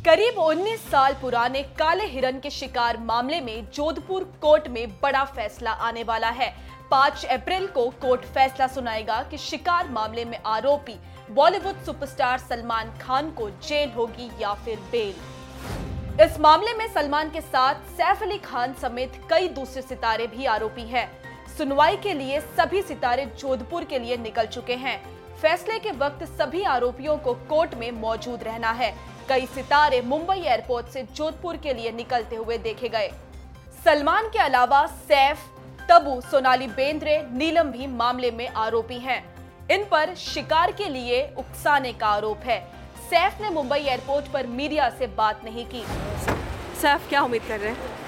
करीब 19 साल पुराने काले हिरन के शिकार मामले में जोधपुर कोर्ट में बड़ा फैसला आने वाला है। 5 अप्रैल को कोर्ट फैसला सुनाएगा कि शिकार मामले में आरोपी बॉलीवुड सुपरस्टार सलमान खान को जेल होगी या फिर बेल। इस मामले में सलमान के साथ सैफ अली खान समेत कई दूसरे सितारे भी आरोपी हैं। सुनवाई के लिए सभी सितारे जोधपुर के लिए निकल चुके हैं। फैसले के वक्त सभी आरोपियों को कोर्ट में मौजूद रहना है। कई सितारे मुंबई एयरपोर्ट से जोधपुर के लिए निकलते हुए देखे गए। सलमान के अलावा सैफ, तब्बू, सोनाली बेंद्रे, नीलम भी मामले में आरोपी हैं। इन पर शिकार के लिए उकसाने का आरोप है। सैफ ने मुंबई एयरपोर्ट पर मीडिया से बात नहीं की। सैफ क्या उम्मीद कर रहे हैं?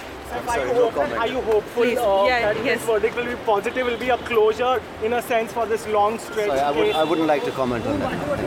Are you hopeful that this verdict will be positive, will be a closure in a sense for this long stretch? I wouldn't like to comment on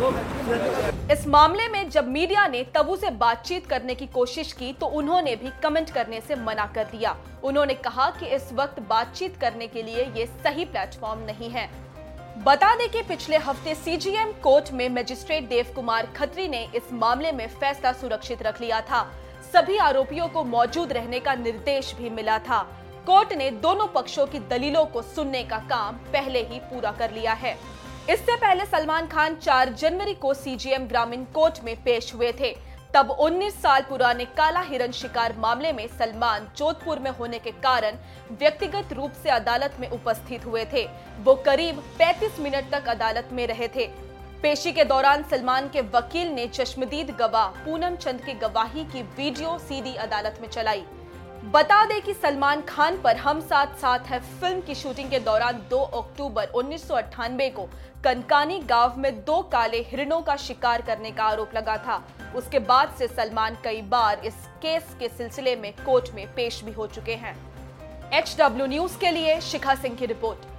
that. इस मामले में जब मीडिया ने तब्बू से बातचीत करने की कोशिश की तो उन्होंने भी कमेंट करने से मना कर दिया। उन्होंने कहा कि इस वक्त बातचीत करने के लिए ये सही प्लेटफॉर्म नहीं है। बता दें कि पिछले हफ्ते सीजीएम कोर्ट में मजिस्ट्रेट देव कुमार खत्री ने इस मामले में फैसला सुरक्षित रख लिया था। सभी आरोपियों को मौजूद रहने का निर्देश भी मिला था। कोर्ट ने दोनों पक्षों की दलीलों को सुनने का काम पहले ही पूरा कर लिया है। इससे पहले सलमान खान 4 जनवरी को सीजीएम ग्रामीण कोर्ट में पेश हुए थे। तब 19 साल पुराने काला हिरन शिकार मामले में सलमान जोधपुर में होने के कारण व्यक्तिगत रूप से अदालत में उपस्थित हुए थे। वो करीब 35 मिनट तक अदालत में रहे थे। पेशी के दौरान सलमान के वकील ने चश्मदीद गवाह पूनम चंद की गवाही की वीडियो सीडी अदालत में चलाई। बता दें कि सलमान खान पर हम साथ साथ है फिल्म की शूटिंग के दौरान 2 अक्टूबर 1998 को कनकानी गांव में 2 काले हिरणों का शिकार करने का आरोप लगा था। उसके बाद से सलमान कई बार इस केस के सिलसिले में कोर्ट में पेश भी हो चुके हैं। HW न्यूज के लिए शिखा सिंह की रिपोर्ट।